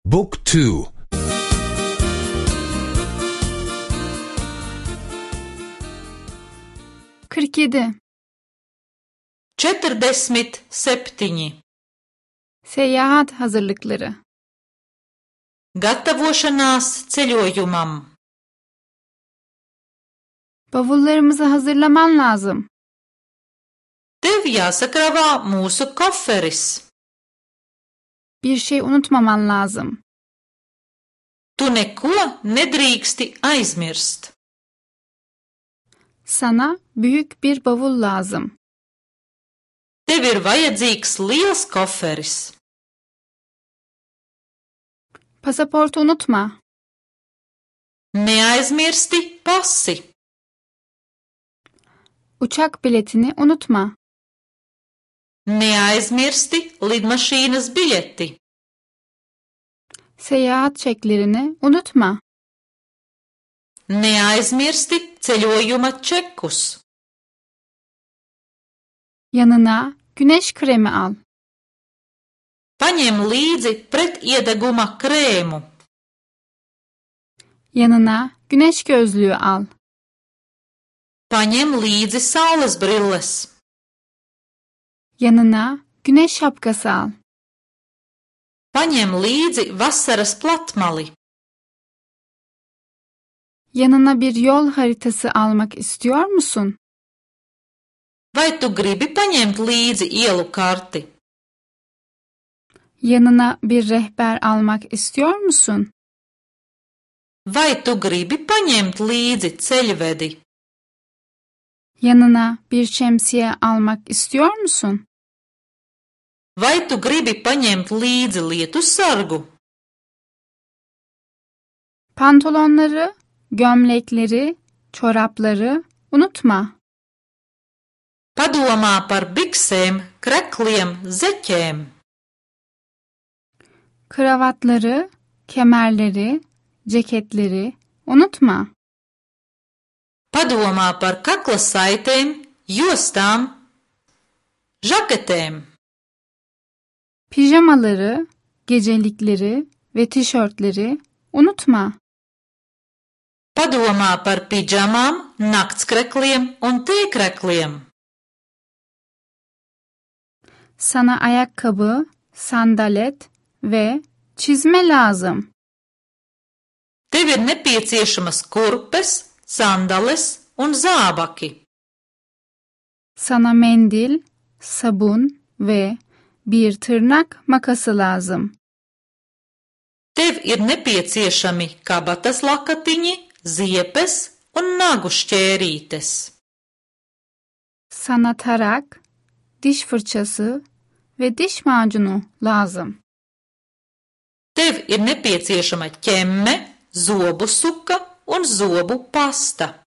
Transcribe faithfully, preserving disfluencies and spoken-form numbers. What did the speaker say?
Book two. kırk yedi. Četrdesmit septiņi. Seyahat hazırlıkları. Gatavošanās ceļojumam. Bavullarımızı hazırlaman lazım. Tev jāsakrāvā mūsu koferis. Bir şey unutmaman lazım. Tu neko nedrīksti aizmirst. Sana büyük bir bavul lazım. Tev ir vajadzīgs liels koferis. Pasaportu unutma. Neaizmirsti pasi. Uçak biletini unutma. Neaizmirsti lidmašīnas biļeti. Seyahat çeklerini unutma. Neaizmirsti ceļojuma čekus. Yanına güneş kremi al. Paņem līdzi pretiedeguma krēmu. Yanına güneş gözlüğü al. Paņem līdzi saules brilles. Yanına güneş şapkası al. Paņem līdzi vasaras platmali. Yanına bir yol haritası almak istiyor musun? Vai tu gribi paņemt līdzi ielu karti? Yanına bir rehber almak istiyor musun? Vai tu gribi paņemt līdzi ceļvedi? Yanına bir şemsiye almak istiyor musun? Vai tu gribi paņemt līdzi lietussargu? Pantolonları, gömlekleri, çorapları unutma. Padomā par biksēm, krekliem, zeķēm. Kravatları, kemerleri, ceketleri unutma. Padomā par kakla saitēm, jostām, žaketēm. Pijamaları, gecelikleri ve tişörtleri unutma. Padomā par pidžamām, naktskrekliem un tēkrekliem. Sana ayakkabı, sandalet ve çizme lazım. Tev ir nepieciešamas kurpes, sandales un zābaki. Sana mendil, sabun ve bir tırnak makası lazım. Tev ir nepieciešami kabatas lakatiņi, ziepes un nagu šķērītes. Sana tarak, diş fırçası ve diş macunu lazım. Tev ir nepieciešama ķemme, zobu suka un zobu pasta.